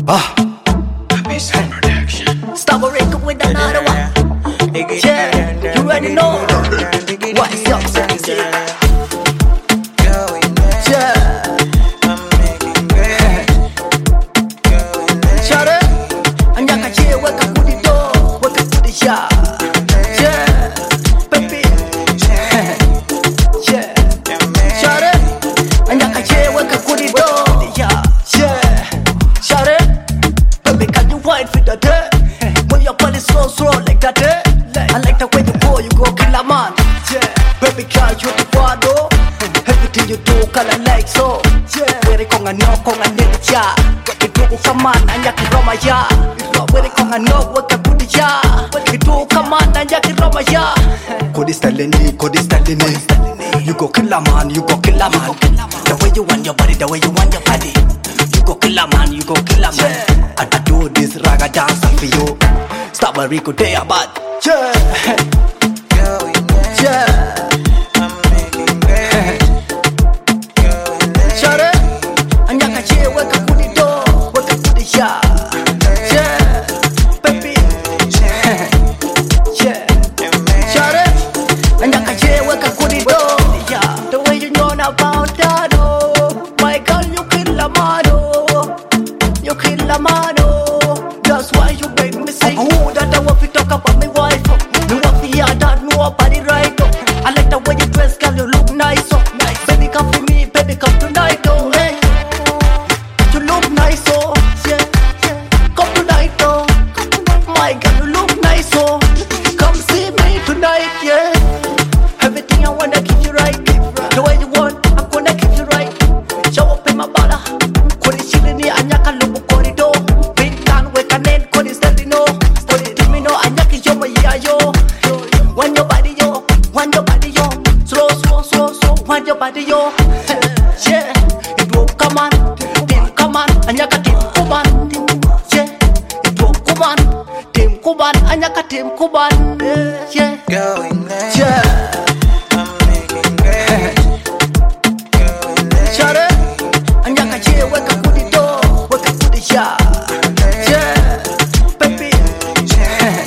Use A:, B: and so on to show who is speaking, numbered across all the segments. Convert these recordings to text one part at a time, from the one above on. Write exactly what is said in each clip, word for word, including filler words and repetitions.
A: Ah,
B: Stop a record with another one. Yeah, you already know. What's up, sexy? When your body slow, slow like that, eh? I like the way you go, you go kill a man. Baby girl, you the guado. Everything you do, kinda like so. Where they konga no, konga nigga ya. You do come on, and yaki roma ya. Where they konga no, what the booty ya. You do come on, and yaki roma ya.
A: Kodi styling ni, kodi styling ni. You go kill a man, you go kill a man. The way you want your body, the way you want your body. You go kill a man, you go kill a man. I, I do this raga dance for you. Stop a Rico day about. Yeah, yeah. I'm making great.
B: Shut it. And yaka che wake up with the door, wake up with the ya. Yeah, baby. Yeah. Shut it. And yaka che wake up with the door. Yeah. The way you know about that, oh. My girl, you kill a man, oh. You kill a man, oh. That's why you make me sing. Oh, that I want to talk about my wife. Oh. Me want to hear that nobody right. Oh. I like the way you dress, girl, you look nice. Oh. Nice. Baby, come for me, baby, come tonight. Oh, hey. You look nice, oh. Yeah, yeah. Come tonight, oh. My girl, you look nice, oh. Come see me tonight, yeah. Everything I wanna keep you right. The way you want, I'm gonna keep you right. Show up in my bada. Kodi chilini anyaka lubu corridor. Big can we can end kodi steady no. Kodi timino anyaki yo my ya yo. Want your body yo, want your body yo. Slow, slow, slow, slow. Want your body yo. Yeah, it will come on, team come on, anyaka team kuban. Yeah, it will come on, team kuban, anyaka team kuban. Yeah,
A: Going there.
B: yeah.
A: I'm making great. Going there.
B: Shut it. And yaka che wake up with the door, wake up with the ya. Yeah, baby. Yeah.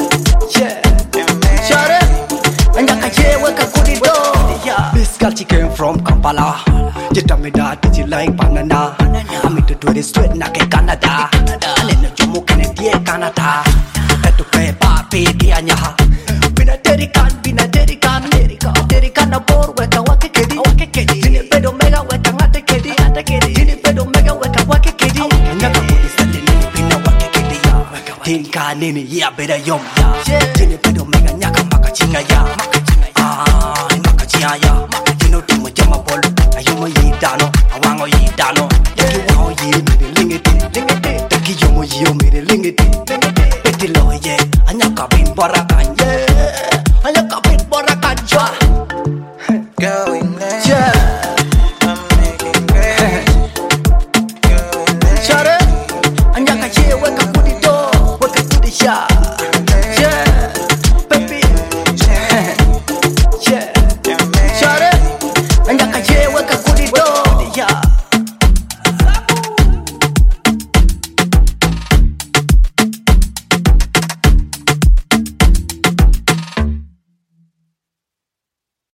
B: Shut it. And yaka che wake up with the door. Yeah.
A: This girl, she came from Kampala. You tell me that, did you like banana? I'm into do this straight na ke Canada. And then you move in the Canada. Had to pay papi dianya.
B: Bina dedican, bina dedican, dedican a board weka wake kedi, wake kedi. Dini pedo mega weka ngate kedi, ngate kedi. Dini pedo mega weka wake kedi.
A: Nyaka kodi stali nini pina wake kedi ya. Tinka nini ya beda yom ya. Dini pedo mega nyaka maka chinga ya. Ah, maka chia ya. Dino tumo jama bolu. Ayumo yidano, awango yidano.